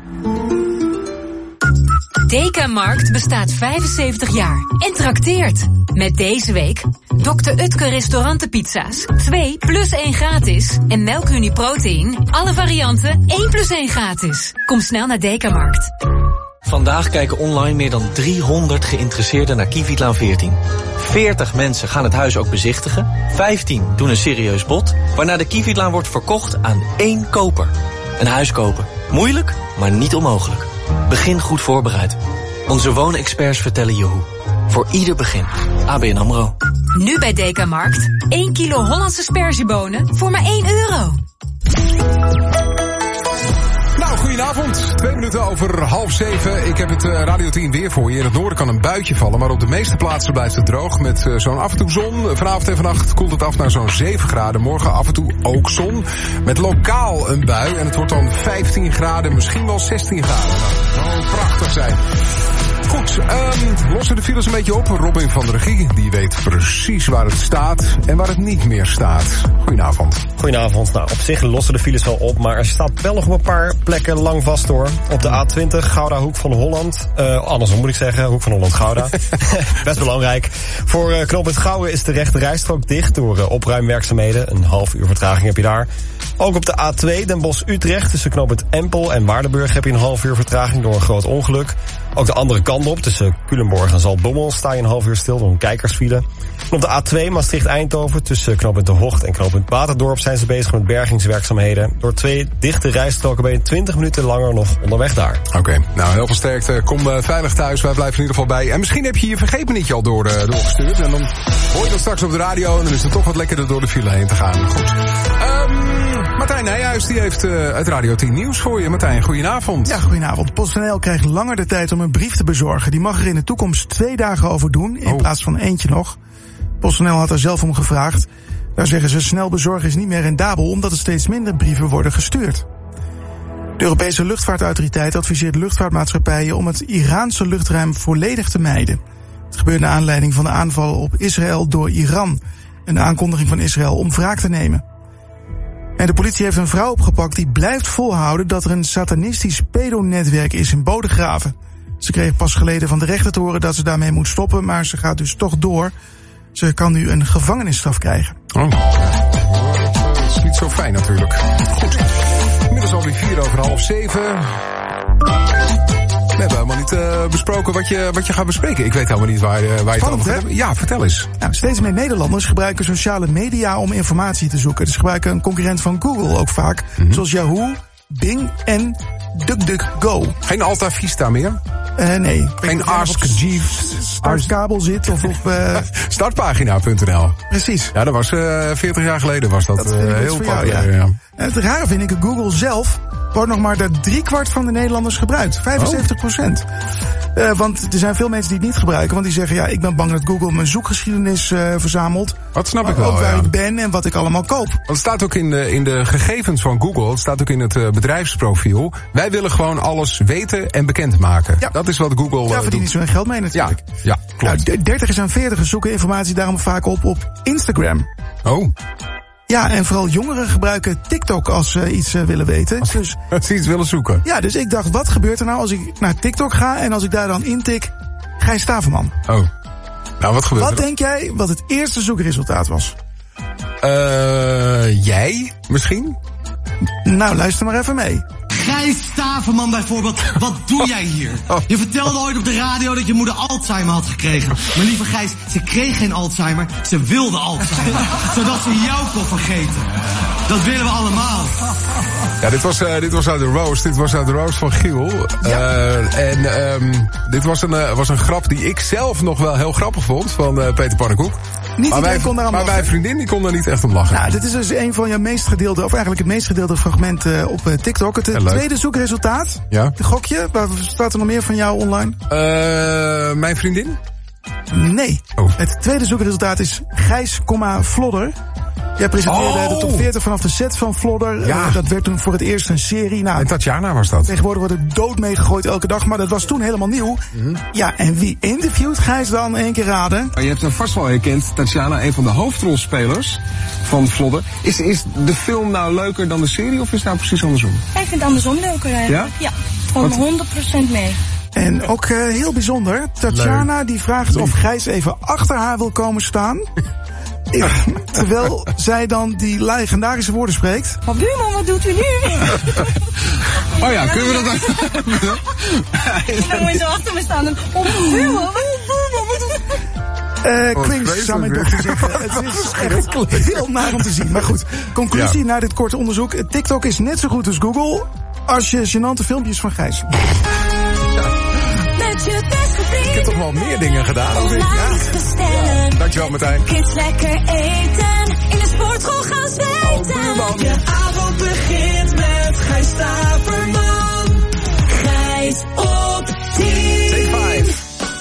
Dekamarkt bestaat vijfenzeventig jaar en trakteert. Met deze week dokter Utke restaurantenpizza's. twee plus één gratis. En Melkunie Protein. Alle varianten één plus één gratis. Kom snel naar Dekamarkt. Vandaag kijken online meer dan driehonderd geïnteresseerden naar Kivitlaan veertien. veertig mensen gaan het huis ook bezichtigen. vijftien doen een serieus bod. Waarna de Kivitlaan wordt verkocht aan één koper. Een huis kopen. Moeilijk, maar niet onmogelijk. Begin goed voorbereid. Onze woonexperts vertellen je hoe. Voor ieder begin. A B N AMRO. Nu bij Dekamarkt. één kilo Hollandse sperziebonen voor maar één euro. Nou, Goedenavond, twee minuten over half zeven. Ik heb het uh, Radio tien weer voor je. In het noorden kan een buitje vallen, maar op de meeste plaatsen blijft het droog. Met uh, zo'n af en toe zon. Vanavond en vannacht koelt het af naar zo'n zeven graden. Morgen af en toe ook zon. Met lokaal een bui. En het wordt dan vijftien graden, misschien wel zestien graden. Nou, dat zou prachtig zijn. Goed, um, lossen de files een beetje op. Robin van der Regie, die weet precies waar het staat en waar het niet meer staat. Goedenavond. Goedenavond. Nou, op zich lossen de files wel op, maar er staat wel nog op een paar plekken lang vast hoor. Op de A twintig, Gouda, Hoek van Holland. Uh, andersom moet ik zeggen, Hoek van Holland, Gouda. Best belangrijk. Voor uh, knooppunt Gouwen is de rechte rijstrook dicht door uh, opruimwerkzaamheden. Een half uur vertraging heb je daar. Ook op de A twee, Den Bosch-Utrecht, tussen knooppunt Empel en Waardenburg heb je een half uur vertraging door een groot ongeluk. Ook de andere kant op, tussen Culemborg en Zaltbommel, sta je een half uur stil door een kijkersfile. En op de A twee, Maastricht-Eindhoven, tussen knooppunt De Hocht en knooppunt Waterdorp zijn ze bezig met bergingswerkzaamheden. Door twee dichte rijstroken ben je twintig minuten langer nog onderweg daar. Oké, okay, nou heel veel sterkte. Kom uh, veilig thuis, wij blijven in ieder geval bij. En misschien heb je je vergeetmenietje al door, uh, doorgestuurd. En dan hoor je dat straks op de radio en dan is het toch wat lekkerder door de file heen te gaan. Goed. Um, Martijn Nijhuis die heeft uh, het Radio tien nieuws voor je. Martijn, goedenavond. Ja, goedenavond. PostNL krijgt langer de tijd om een brief te bezorgen. Die mag er in de toekomst twee dagen over doen, in oh. plaats van eentje nog. PostNL had er zelf om gevraagd. Daar zeggen ze, snel bezorgen is niet meer rendabel, omdat er steeds minder brieven worden gestuurd. De Europese luchtvaartautoriteit adviseert luchtvaartmaatschappijen om het Iraanse luchtruim volledig te mijden. Het gebeurt naar aanleiding van de aanval op Israël door Iran. En de aankondiging van Israël om wraak te nemen. En de politie heeft een vrouw opgepakt die blijft volhouden dat er een satanistisch pedonetwerk is in Bodegraven. Ze kreeg pas geleden van de rechter te horen dat ze daarmee moet stoppen, maar ze gaat dus toch door. Ze kan nu een gevangenisstraf krijgen. Oh, dat is niet zo fijn natuurlijk. Goed, inmiddels alweer vier over half zeven. We hebben helemaal niet uh, besproken wat je, wat je gaat bespreken. Ik weet helemaal niet waar, uh, waar je het over hebt. Ja, vertel eens. Nou, steeds meer Nederlanders gebruiken sociale media om informatie te zoeken. Dus ze gebruiken een concurrent van Google ook vaak. Mm-hmm. Zoals Yahoo, Bing en DuckDuckGo. Geen Alta Vista meer? Uh, nee. Geen Ask Jeeves. Startkabel zit of op... Uh... Startpagina punt n l. Precies. Ja, dat was uh, veertig jaar geleden was dat, dat uh, heel populair. Ja. Ja. Het rare vind ik, Google zelf wordt nog maar door driekwart van de Nederlanders gebruikt. vijfenzeventig procent. Oh. Uh, want er zijn veel mensen die het niet gebruiken. Want die zeggen, ja, ik ben bang dat Google mijn zoekgeschiedenis uh, verzamelt. Wat snap ik wel, ook waar ja. ik ben en wat ik allemaal koop. Want het staat ook in de, in de gegevens van Google. Het staat ook in het uh, bedrijfsprofiel. Wij willen gewoon alles weten en bekendmaken. Ja. Dat is wat Google uh, Ja, verdienen ze hun geld mee natuurlijk. Ja, ja klopt. Nou, dertigers en veertigers zoeken informatie daarom vaak op op Instagram. Oh. Ja, en vooral jongeren gebruiken TikTok als ze iets uh, willen weten. Als, dus, als ze iets willen zoeken. Ja, dus ik dacht, wat gebeurt er nou als ik naar TikTok ga en als ik daar dan intik Gijs Staverman? Oh. Nou, wat gebeurt wat er? Wat denk jij wat het eerste zoekresultaat was? Eh, uh, jij misschien? Nou, luister maar even mee. Gijs Staverman bijvoorbeeld, wat doe jij hier? Oh. Je vertelde ooit op de radio dat je moeder Alzheimer had gekregen. Maar lieve Gijs, ze kreeg geen Alzheimer, ze wilde Alzheimer. Zodat ze jou kon vergeten. Dat willen we allemaal. Ja, dit was, uh, dit was uit de roast. Dit was uit de roast van Giel. Ja. Uh, en um, dit was een, uh, was een grap die ik zelf nog wel heel grappig vond van uh, Peter Pannenkoek. Niet maar mijn, kon maar mijn vriendin die kon daar niet echt om lachen. Nou, dit is dus een van jouw meest gedeelde, of eigenlijk het meest gedeelde fragment uh, op uh, TikTok. Het ja, tweede zoekresultaat. Ja. De gokje. Waar staat er nog meer van jou online? Uh, mijn vriendin? Nee. Oh. Het tweede zoekresultaat is Gijs, Vlodder. Jij presenteerde oh. de top veertig vanaf de set van Vlodder. Ja. Uh, dat werd toen voor het eerst een serie. Nou, en Tatjana was dat. Tegenwoordig wordt er dood mee gegooid elke dag. Maar dat was toen helemaal nieuw. Mm-hmm. Ja, en wie interviewt Gijs dan? Één keer raden. Je hebt hem vast wel herkend. Tatjana, een van de hoofdrolspelers van Vlodder. Is, is de film nou leuker dan de serie of is het nou precies andersom? Ik vind het andersom leuker eigenlijk. Ja? Ja, gewoon honderd procent mee. En ook uh, heel bijzonder. Tatjana die vraagt of Gijs even achter haar wil komen staan. Ja, terwijl zij dan die legendarische woorden spreekt. Maar buurman, wat doet u nu? Oh ja, kunnen we dat dan? Dan moet je zo achter me staan en... Oh, buurman, wat doet u? Uh, Queens zou mijn dochter zeggen. Het is echt heel naar om te zien. Maar goed, conclusie ja. na dit korte onderzoek. TikTok is net zo goed als Google als je gênante filmpjes van Gijs. Ik heb toch wel meer dingen gedaan. Ja. Ja. Dankjewel, Martijn. Kids lekker eten, in de sportschool gaan zweten. Oh, je avond begint met Gijs Staverman. Altijd op tien. Take five.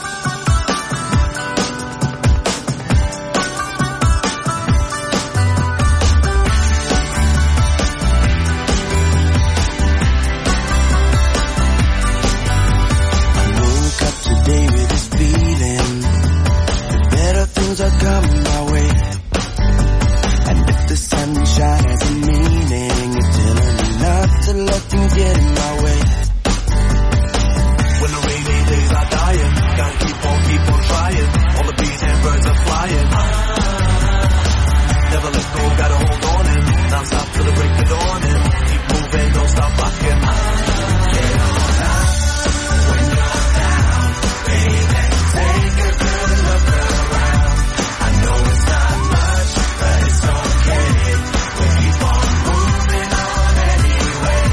Are coming my way, and if the sunshine has a meaning, it's telling me not to let things get in my way. When the rainy days are dying, gotta keep on, keep on trying. All the bees and birds are flying. Never let go, gotta hold on and not stop till the break of dawn and keep moving, don't stop rocking. Get on out when you're down, baby. Take a good look around. I know it's not much, but it's okay. We'll keep on moving on anyway.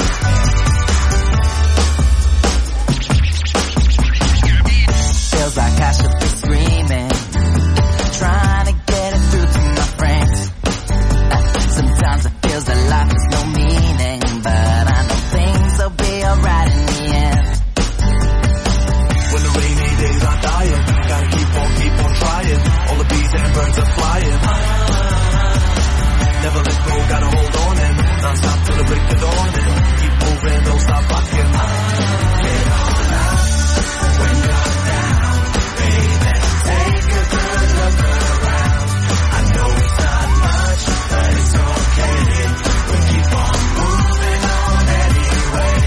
Feels like I should be screaming, trying to get it through to my friends. Sometimes it feels that life has no meaning, but I know things will be alright in the end. When the rainy days are dying, gotta keep on, keep on trying. All the bees and birds are flying. Never let go, gotta hold on and not stop till the break of dawn and keep moving, don't stop rocking. Get on out when you're down, baby. Take a good look around. I know it's not much, but it's okay. We'll keep on moving on anyway.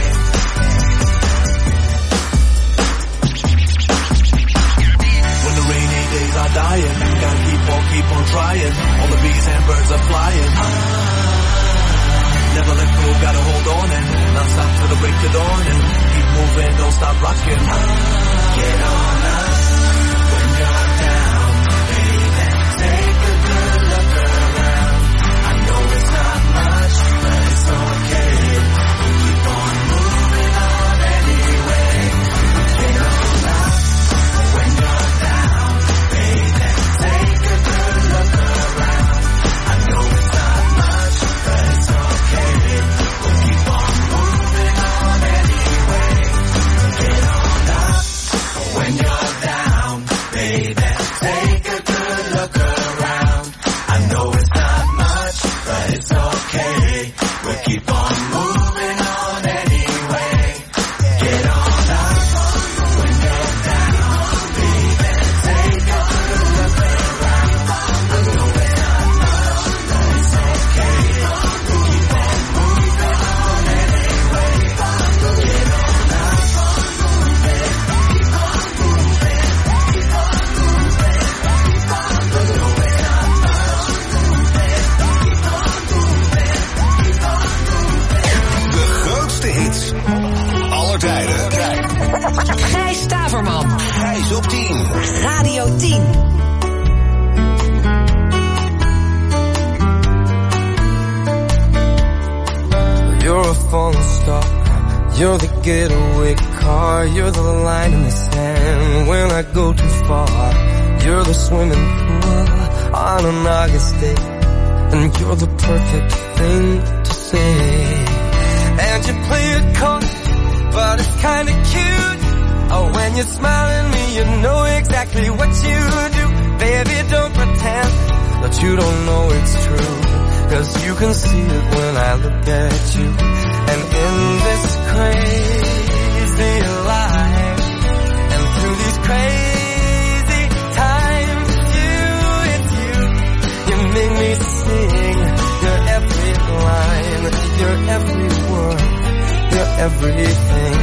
When the rainy days are dying, gotta keep on, keep on trying. All the bees and birds are flying. Never let go, gotta hold on and not stop till the break of dawn and keep moving, don't stop rocking. Get on up when you're down, baby. Take a good look around. I know it's not much, but it's okay. We'll keep on moving on anyway. Get on up when you're down, baby. Take a good look around. I know it's not much, but it's okay. We'll keep on moving on anyway. Get on up when you're down, baby. Take a good look around. I know it's not much, but it's okay. We'll keep on moving on anyway. Get on up when you're down, baby. Take a good look around. I know it's not much, but it's okay. We'll keep on moving on anyway. Get on up, moving, keep on moving, keep on moving, keep on moving. I know it's not much, moving, keep on moving, keep on moving. De grootste hits aller tijden. Gijs Staverman. Gijs op tien. Radio tien. You're a falling star. You're the getaway car. You're the line in the sand when I go too far. You're the swimming pool on an August day, and you're the perfect thing to say. And you play it cold, but it's kinda cute. Oh, when you smile at me, you know exactly what you do. Baby, don't pretend that you don't know it's true, 'cause you can see it when I look at you. And in this crazy life, and through these crazy times, it's you, it's you. You make me sing your every line, your every word, your everything.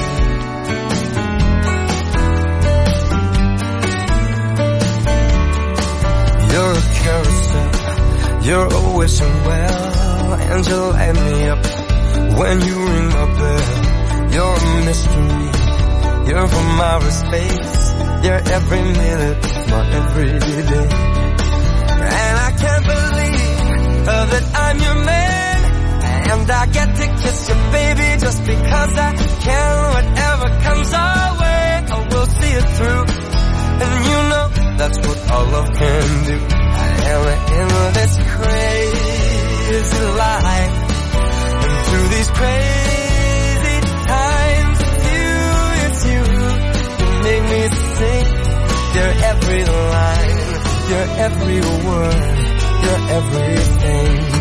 You're a carousel, you're always so well, and you light me up when you ring my bell. You're a mystery, you're from outer space, you're every minute of my everyday. And I can't believe uh, that I'm your man, and I get to kiss you, baby, just because I can. Whatever comes our way, I will see it through, and you know that's what all love can do. And in this crazy life, and through these crazy times, it's every line, you're every word, you're everything.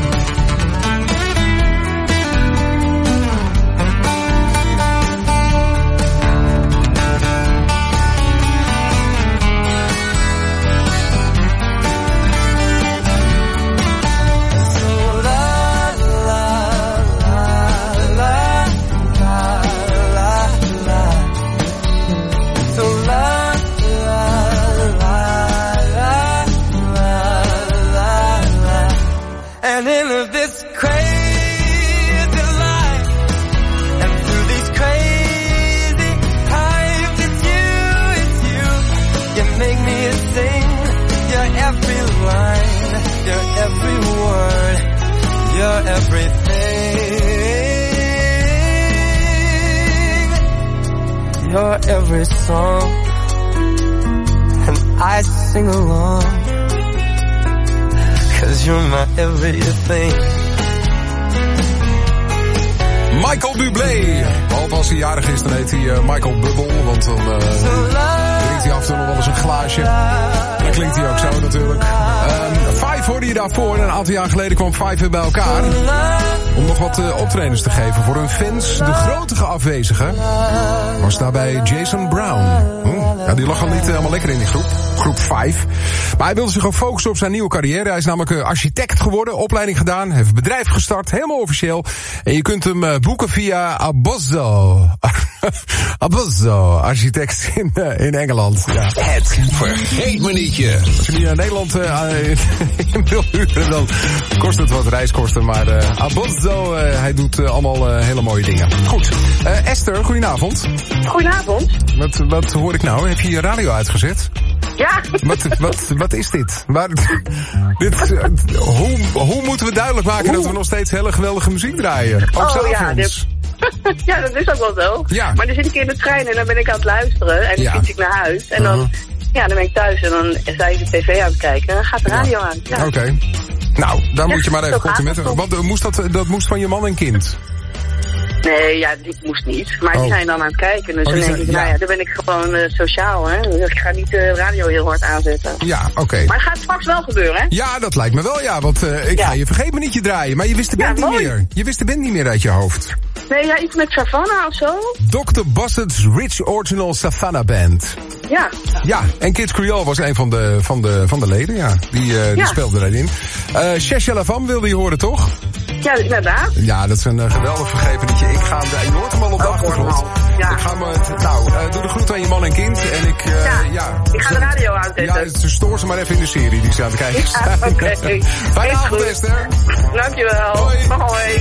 And in this crazy life, and through these crazy times, it's you, it's you. You make me sing. You're every line, you're every word, you're everything. You're every song, and I sing along. 'Cause you're my everything. Michael Bublé. Behalve als hij jarig is, dan heet hij uh, Michael Bubble. Want dan uh, drinkt hij af en toe nog wel eens een glaasje. En dan klinkt hij ook zo natuurlijk. Um, Five hoorde je daarvoor. En een aantal jaar geleden kwam Five weer bij elkaar. Om nog wat uh, optredens te geven voor hun fans. De grote afwezige was daarbij Jason Brown. Hm, ja, die lag al niet helemaal lekker in die groep. Groep vijf. Maar hij wilde zich ook focussen op zijn nieuwe carrière. Hij is namelijk uh, architect geworden, opleiding gedaan, heeft een bedrijf gestart, helemaal officieel. En je kunt hem uh, boeken via Abozzo. Abozzo, architect in, uh, in Engeland. Ja. Het vergeetmenietje. Als je niet naar Nederland uh, in wil huren, dan kost het wat reiskosten. Maar uh, Abozzo, uh, hij doet uh, allemaal uh, hele mooie dingen. Goed. Uh, Esther, goedenavond. Goedenavond. Wat, wat hoor ik nou? Heb je je radio uitgezet? Ja. Wat, wat, wat is dit? Waar, dit uh, hoe, hoe moeten we duidelijk maken Oeh. dat we nog steeds hele geweldige muziek draaien? Ook oh, ja, dit, ja, dat is ook wel zo. Ja. Maar dan zit ik in de trein en dan ben ik aan het luisteren. En dan ja. fiets ik naar huis. En dan, uh-huh. ja, dan ben ik thuis en dan sta ik de tv aan het kijken. En dan gaat de radio ja. aan. Ja. Oké. Okay. Nou, daar ja, moet je maar even goed in met. Want uh, moest dat, dat moest van je man en kind? Nee, ja, die moest niet. Maar oh. die zijn dan aan het kijken. Dus oh, dan denk zijn, ik, nou ja, ja, dan ben ik gewoon uh, sociaal, hè. Dus ik ga niet de uh, radio heel hard aanzetten. Ja, oké. Okay. Maar het gaat straks wel gebeuren, hè? Ja, dat lijkt me wel, ja. Want uh, ik ja. ga je vergeet me niet je draaien. Maar je wist de band ja, niet meer. Je wist de band niet meer uit je hoofd. Nee, ja, iets met Savannah of zo. dokter Bassett's Rich Original Savannah Band. Ja. Ja, en Kids Creole was een van de, van de, van de leden, ja. Die, uh, die ja. speelde erin. Uh, Cherche la Femme wilde je horen, toch? Ja, inderdaad. Ja, dat is een uh, geweldig vergevenetje. Ik ga hem, je hoort hem al op de achtergrond. Ja. Ik ga me, nou, uh, doe de groet aan je man en kind. En ik, uh, ja, ja. Ik ga de radio aanzetten. Ja, ze stoor ze maar even in de serie die ze aan het kijken zijn. Ja, oké. Okay. Fijne avond, Esther. Dankjewel. Hoi. Hoi.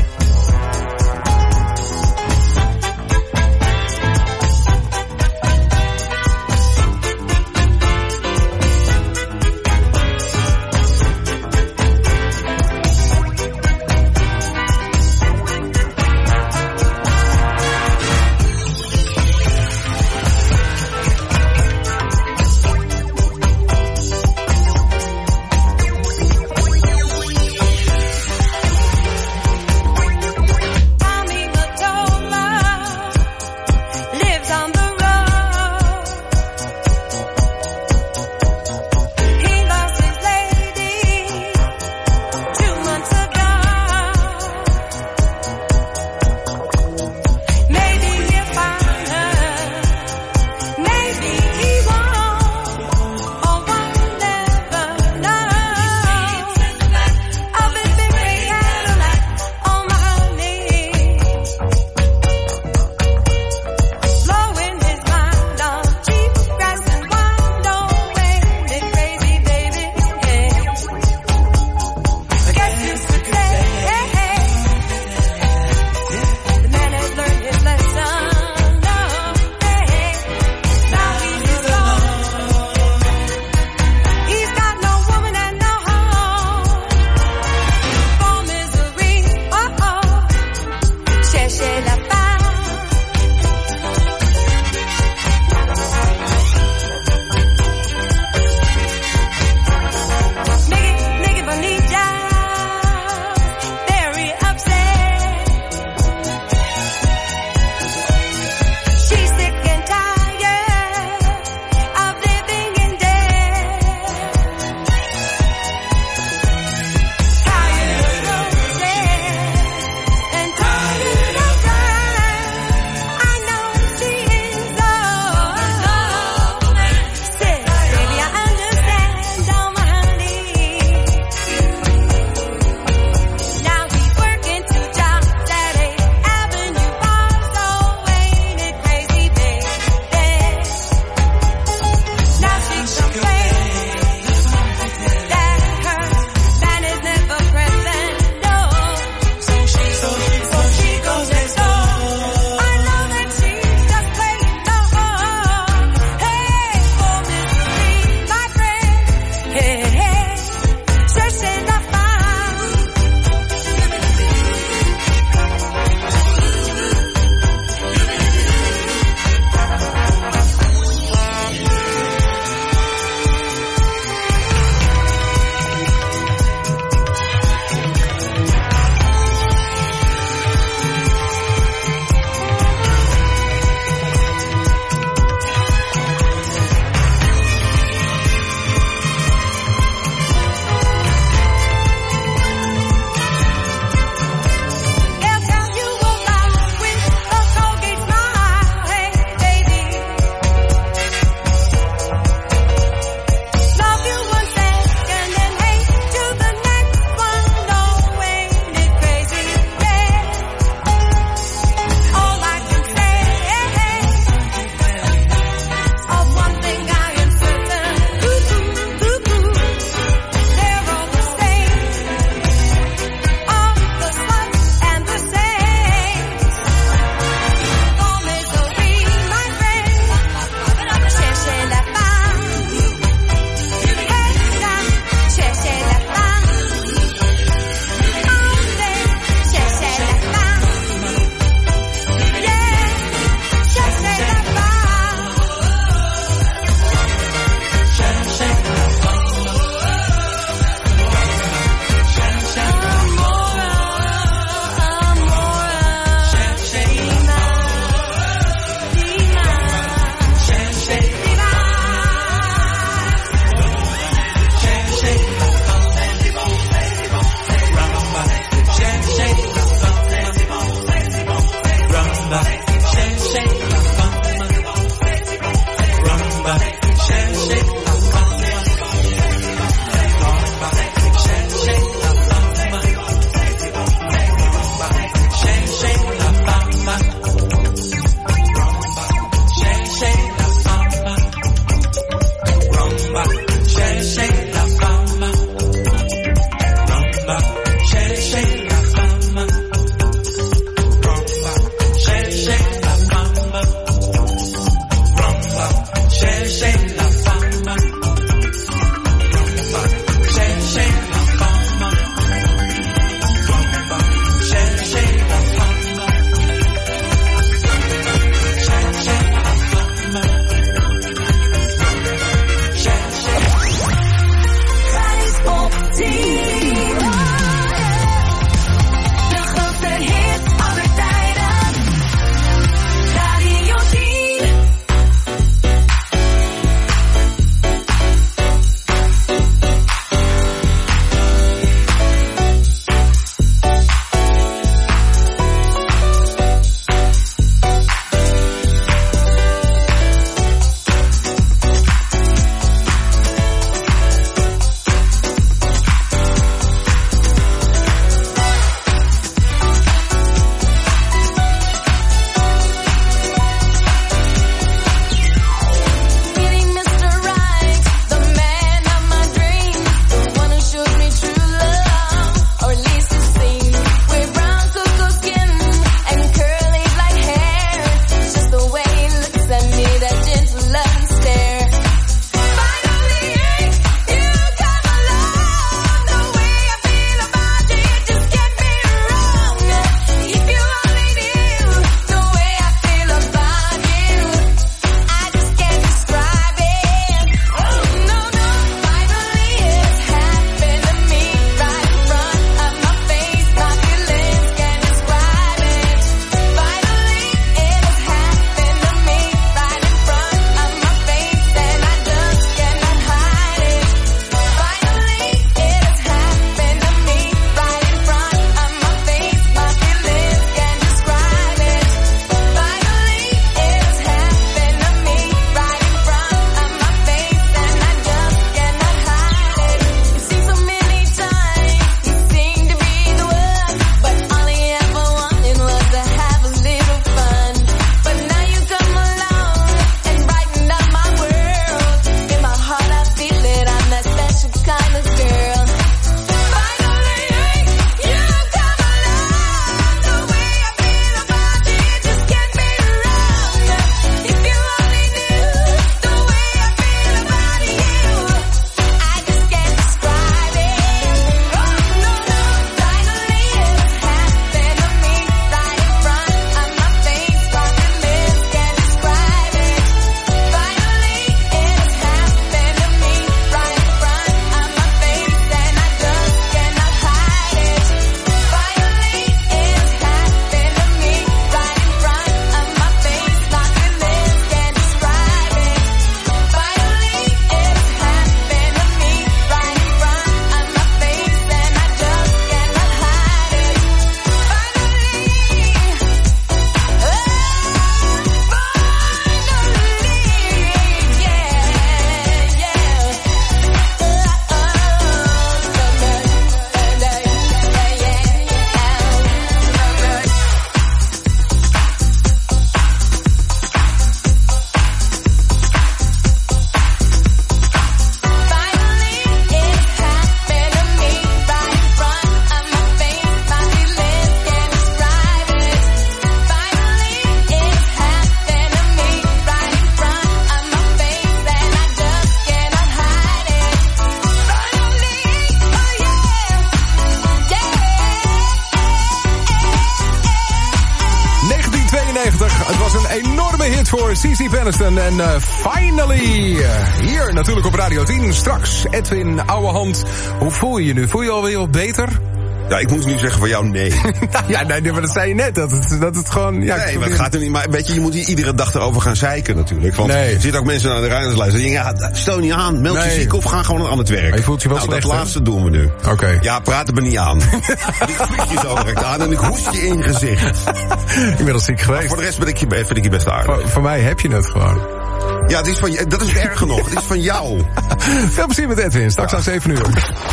Tijd voor C C Peniston en uh, Finally. Uh, hier natuurlijk op Radio tien. Straks Edwin Ouwehand. Hoe voel je je nu? Voel je je alweer wat beter? Ja, ik moet nu zeggen van jou nee. ja, nee, maar dat zei je net. Dat het, dat het gewoon... Ja, nee, maar het gaat er niet. Maar weet je, je moet hier iedere dag erover gaan zeiken natuurlijk. Want nee. Er zitten ook mensen aan de radio te luisteren. Ja, stel niet aan, meld je nee. ziek of ga gewoon aan het werk. Maar je voelt je wel nou, slecht, dat hè? laatste doen we nu. Oké. Okay. Ja, praat er me niet aan. Ik vlieg je zo direct aan en ik hoest je in je gezicht. Ik ben al ziek geweest. Maar voor de rest ben ik je, vind ik je best aardig. Voor, voor mij heb je het gewoon. Ja, het is van, dat is erger nog. Het is van jou. Veel plezier met Edwin. Straks ja. aan zeven uur.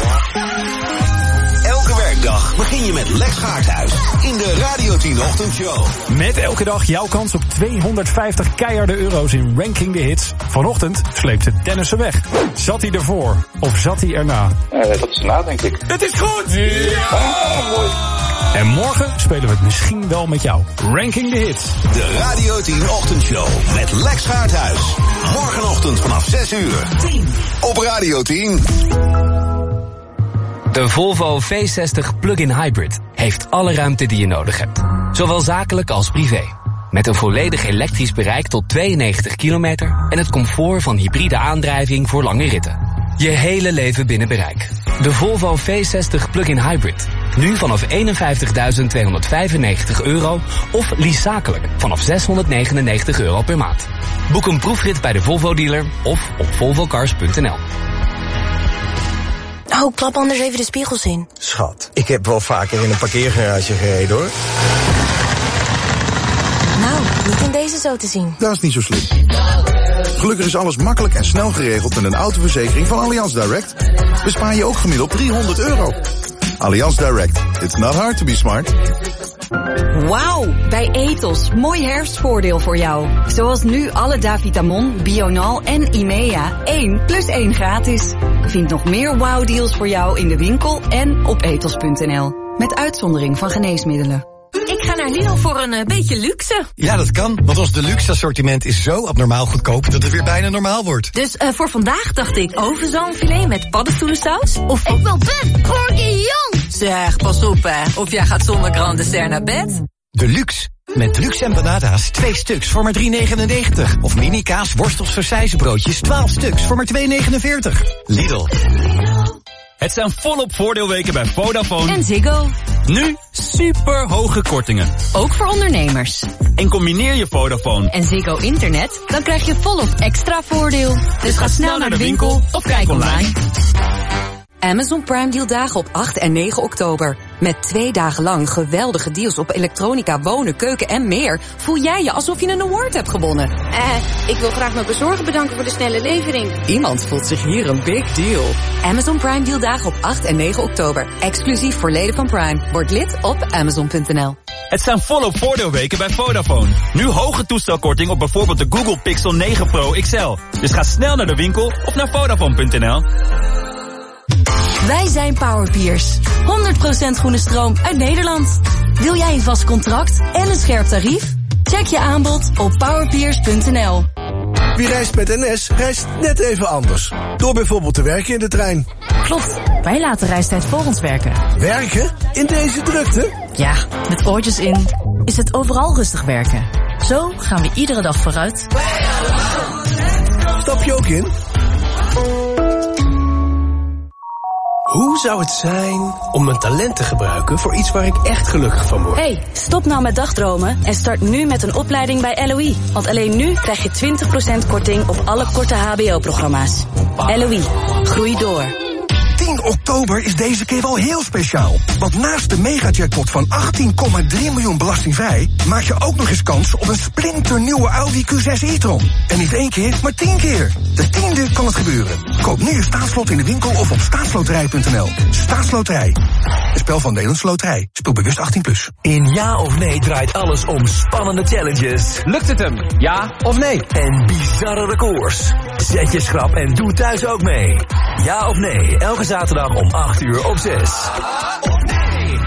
Elke werkdag begin je met Lex Gaarthuis in de Radio tien Ochtendshow. Met elke dag jouw kans op tweehonderdvijftig keiharde euro's in Ranking the Hits. Vanochtend sleepte Dennis er weg. Zat hij ervoor of zat hij erna? Uh, dat is na, denk ik. Het is goed! Ja! Oh, mooi. En morgen spelen we het misschien wel met jou. Ranking the Hits. De Radio tien Ochtendshow met Lex Gaarthuis. Morgenochtend vanaf zes uur. tien. Op Radio tien. De Volvo V zestig Plug-in Hybrid heeft alle ruimte die je nodig hebt. Zowel zakelijk als privé. Met een volledig elektrisch bereik tot tweeënnegentig kilometer... en het comfort van hybride aandrijving voor lange ritten. Je hele leven binnen bereik. De Volvo V zestig Plug-in Hybrid. Nu vanaf eenenvijftigduizend tweehonderdvijfennegentig euro... of lease zakelijk vanaf zeshonderdnegenennegentig euro per maand. Boek een proefrit bij de Volvo-dealer of op volvo cars punt n l. Oh, klap anders even de spiegels in. Schat, ik heb wel vaker in een parkeergarage gereden, hoor. Nou, niet in deze zo te zien. Dat is niet zo slim. Gelukkig is alles makkelijk en snel geregeld met een autoverzekering van Allianz Direct. Bespaar je ook gemiddeld driehonderd euro. Allianz Direct. It's not hard to be smart. Wauw, bij Ethos. Mooi herfstvoordeel voor jou. Zoals nu alle Davitamon, Bional en Imea. één plus één gratis. Vind nog meer wauw-deals voor jou in de winkel en op ethos punt n l. Met uitzondering van geneesmiddelen. Ik ga naar Lidl voor een uh, beetje luxe. Ja, dat kan, want ons deluxe assortiment is zo abnormaal goedkoop dat het weer bijna normaal wordt. Dus uh, voor vandaag dacht ik overzalmfilet met paddenstoelensaus. Of ik wil best bourguignon. Zeg, pas op hè, of jij gaat zonder grand dessert naar bed. Deluxe. Met luxe empanadas, twee stuks voor maar drie negenennegentig. Of mini kaas, worst of sausijzenbroodjes, twaalf stuks voor maar twee negenenveertig. Lidl. Het zijn volop voordeelweken bij Vodafone en Ziggo. Nu super hoge kortingen. Ook voor ondernemers. En combineer je Vodafone en Ziggo internet, dan krijg je volop extra voordeel. Dus, dus ga snel naar de winkel of kijk online. Amazon Prime Deal dagen op acht en negen oktober. Met twee dagen lang geweldige deals op elektronica, wonen, keuken en meer. Voel jij je alsof je een award hebt gewonnen. Eh, ik wil graag mijn bezorger bedanken voor de snelle levering. Iemand voelt zich hier een big deal. Amazon Prime Deal dagen op acht en negen oktober. Exclusief voor leden van Prime. Word lid op amazon punt n l. Het zijn volop voordeelweken bij Vodafone. Nu hoge toestelkorting op bijvoorbeeld de Google Pixel negen Pro X L. Dus ga snel naar de winkel of naar vodafone punt n l. Wij zijn Powerpeers. honderd procent groene stroom uit Nederland. Wil jij een vast contract en een scherp tarief? Check je aanbod op powerpeers punt n l. Wie reist met N S, reist net even anders. Door bijvoorbeeld te werken in de trein. Klopt, wij laten reistijd voor ons werken. Werken? In deze drukte? Ja, met oortjes in is het overal rustig werken. Zo gaan we iedere dag vooruit. Stap je ook in? Hoe zou het zijn om mijn talent te gebruiken voor iets waar ik echt gelukkig van word? Hey, stop nou met dagdromen en start nu met een opleiding bij L O I. Want alleen nu krijg je twintig procent korting op alle korte H B O-programma's. L O I, groei door. tien oktober is deze keer wel heel speciaal. Want naast de megajackpot van achttien komma drie miljoen belastingvrij... maak je ook nog eens kans op een splinternieuwe Audi Q zes e-tron. En niet één keer, maar tien keer. De tiende kan het gebeuren. Koop nu je staatslot in de winkel of op staatsloterij punt n l. Staatsloterij. Een spel van Nederlandse Loterij. Speel bewust achttien plus. In Ja of Nee draait alles om spannende challenges. Lukt het hem? Ja of nee? En bizarre records. Zet je schrap en doe thuis ook mee. Ja of Nee, elke zaterdag om acht uur op zes.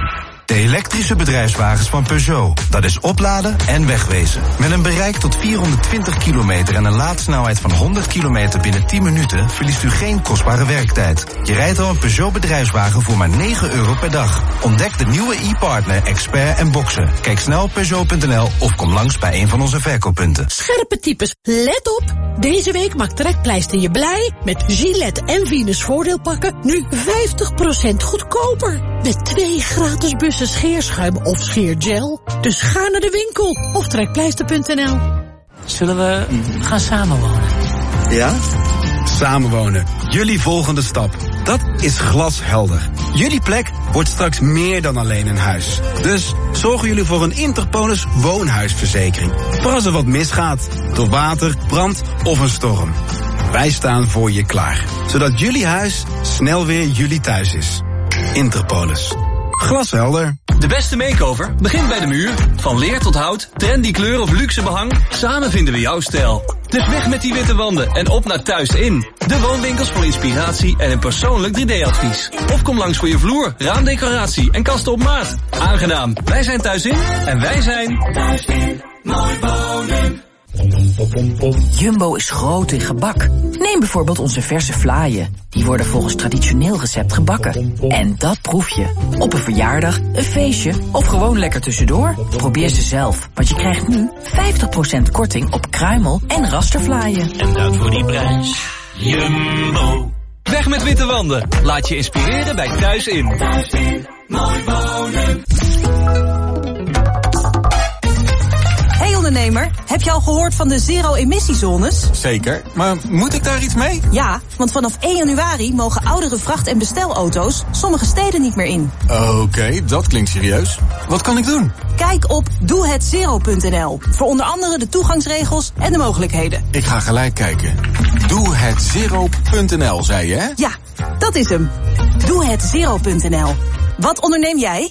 De elektrische bedrijfswagens van Peugeot. Dat is opladen en wegwezen. Met een bereik tot vierhonderdtwintig kilometer en een laadsnelheid van honderd kilometer binnen tien minuten... verliest u geen kostbare werktijd. Je rijdt al een Peugeot bedrijfswagen voor maar negen euro per dag. Ontdek de nieuwe e-partner, Expert en Boxer. Kijk snel op Peugeot punt n l of kom langs bij een van onze verkooppunten. Scherpe types, let op! Deze week maakt Trekpleister je blij met Gillette en Venus voordeelpakken nu vijftig procent goedkoper. Met twee gratis bussen scheerschuim of scheergel. Dus ga naar de winkel of trekpleister punt n l. Zullen we gaan samenwonen? Ja? Samenwonen. Jullie volgende stap. Dat is glashelder. Jullie plek wordt straks meer dan alleen een huis. Dus zorgen jullie voor een Interpolis woonhuisverzekering. Voor als er wat misgaat. Door water, brand of een storm. Wij staan voor je klaar. Zodat jullie huis snel weer jullie thuis is. Interpolis. Glashelder. De beste makeover begint bij de muur. Van leer tot hout, trendy kleur of luxe behang. Samen vinden we jouw stijl. Dus weg met die witte wanden en op naar Thuis In. De woonwinkels voor inspiratie en een persoonlijk drie D-advies. Of kom langs voor je vloer, raamdecoratie en kasten op maat. Aangenaam. Wij zijn Thuis In en wij zijn... Thuis In. Mooi wonen. Jumbo is groot in gebak. Neem bijvoorbeeld onze verse vlaaien. Die worden volgens traditioneel recept gebakken. En dat proef je. Op een verjaardag, een feestje of gewoon lekker tussendoor. Probeer ze zelf, want je krijgt nu vijftig procent korting op kruimel en rastervlaaien. En dat voor die prijs. Jumbo. Weg met witte wanden. Laat je inspireren bij Thuis In. Thuis In. Mooi wonen. Hey ondernemer, heb je al gehoord van de zero-emissiezones? Zeker, maar moet ik daar iets mee? Ja, want vanaf één januari mogen oudere vracht- en bestelauto's sommige steden niet meer in. Oké, okay, dat klinkt serieus. Wat kan ik doen? Kijk op doe het zero punt n l voor onder andere de toegangsregels en de mogelijkheden. Ik ga gelijk kijken. doe het zero punt n l, zei je, hè? Ja, dat is hem. doe het zero punt n l. Wat onderneem jij?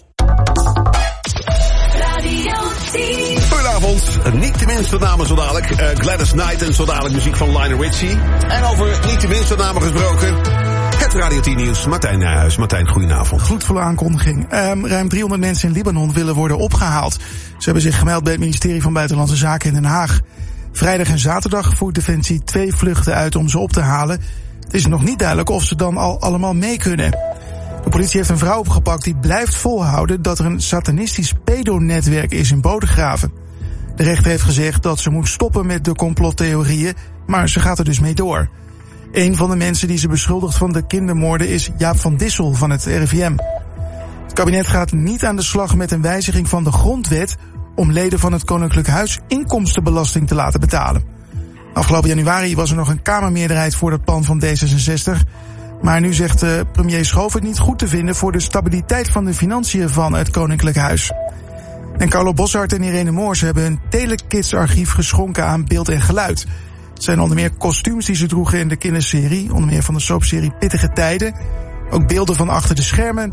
Goedenavond, niet de minste namen zo dadelijk. Uh, Gladys Knight en zo dadelijk muziek van Lionel Richie. En over niet de minste namen gesproken, het Radio tien Nieuws. Martijn Nijhuis. Martijn, goedenavond. Gloedvolle aankondiging. Um, ruim driehonderd mensen in Libanon willen worden opgehaald. Ze hebben zich gemeld bij het ministerie van Buitenlandse Zaken in Den Haag. Vrijdag en zaterdag voert Defensie twee vluchten uit om ze op te halen. Het is nog niet duidelijk of ze dan al allemaal mee kunnen. De politie heeft een vrouw opgepakt die blijft volhouden dat er een satanistisch pedonetwerk is in Bodegraven. De rechter heeft gezegd dat ze moet stoppen met de complottheorieën, maar ze gaat er dus mee door. Een van de mensen die ze beschuldigt van de kindermoorden is Jaap van Dissel van het R I V M. Het kabinet gaat niet aan de slag met een wijziging van de grondwet om leden van het Koninklijk Huis inkomstenbelasting te laten betalen. Afgelopen januari was er nog een kamermeerderheid voor het plan van D zesenzestig... Maar nu zegt uh, premier Schoof het niet goed te vinden voor de stabiliteit van de financiën van het Koninklijk Huis. En Carlo Boszhard en Irene Moors hebben een Telekids-archief geschonken aan beeld en geluid. Het zijn onder meer kostuums die ze droegen in de kinderserie, onder meer van de soapserie Pittige Tijden. Ook beelden van achter de schermen.